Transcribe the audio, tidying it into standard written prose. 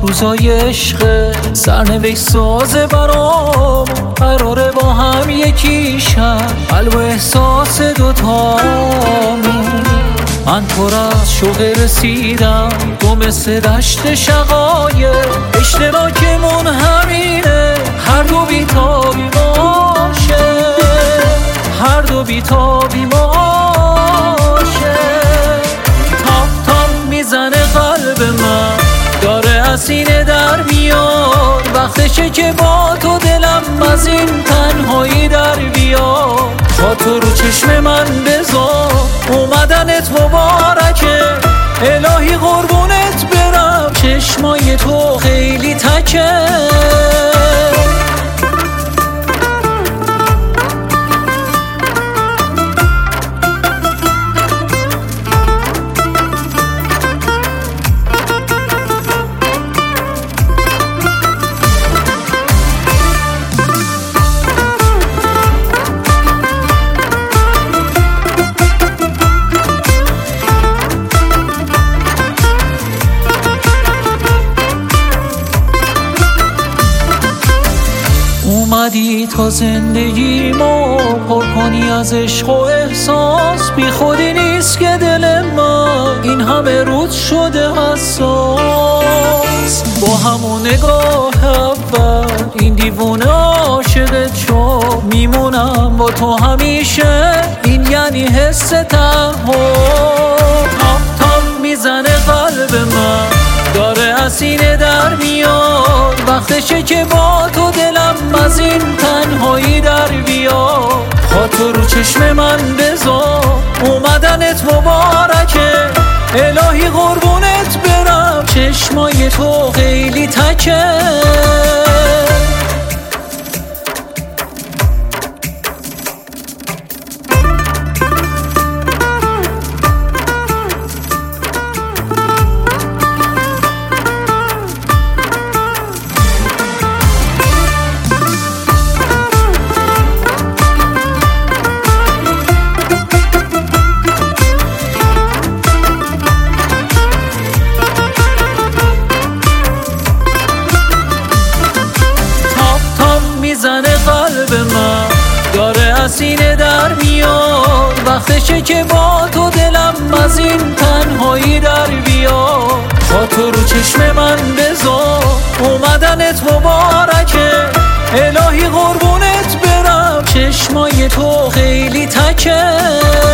روزای عشق سرنوشت سازه برام، قراره با هم یکی شب قلب و احساس دوتامون. من پر از شوق رسیدم، تو مثل دشت شقایق، اشتراکمون همینه هر دو بیتابی باشه، هر دو بیتابی باشه. تاپ تاپ میزنه قلب من، داره از سینه در میاد، وقتشه که با تو دلم از این تنهایی در بیاد. با تو رو چشم من بذار، اومدنت مبارکه، الهی قربونت برم، چشمای تو خیلی تکه. اومدی تا زندگیمو پر کنی از عشق و احساس، بی خودی نیست که دل من این همه روز شده حساس. با همون نگاه اول این دیوونه عاشقت شد، میمونم با تو همیشه، این یعنی حس تنها. تاپ تاپ میزنه قلب من، داره از سینه در میاد، وقتشه که با تو دلم از این تنهایی در بیاد. خاطر رو چشم من بذار، اومدنت مبارکه، الهی قربونت برم، چشمای تو خیلی تکه. میزنه قلب من، داره از سینه در میاد، وقتشه که با تو دلم از این تنهایی در بیاد. خاطر رو چشم من بذار، اومدنت مبارکه، الهی قربونت برم، چشمای تو خیلی تکه.